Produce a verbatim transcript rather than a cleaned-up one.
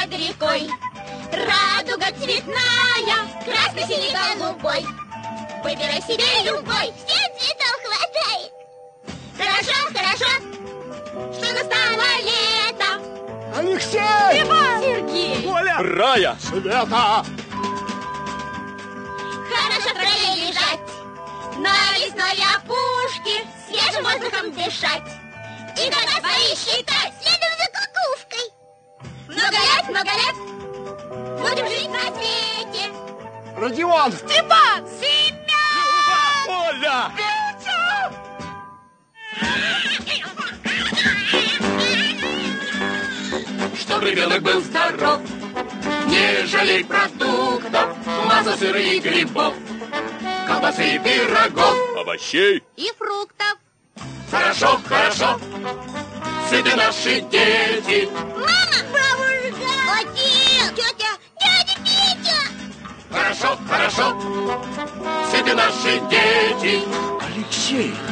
над рекой. Радуга цветная, красный, синий, голубой. Выбирай себе любой, всех цветов хватай. Хорошо, хорошо, что настало лето. Алексей! Иван! Сергей! Коля! Рая! Света! Хорошо в траве лежать, на лесной опушке свежим воздухом дышать и года свои считать следом за кукушкой. Много лет, много лет будем жить на свете. Родион! Степан! Семен! Коля! Чтоб ребенок был здоров, не жалей продуктов, масла, сыра и грибов, колбасы и пирогов, Овощей! И фруктов. Хорошо, хорошо, сыты наши дети. Мама! Бабушка! Отец! Тетя! Дядя Петя! Хорошо, хорошо, сыты наши дети. Алексей!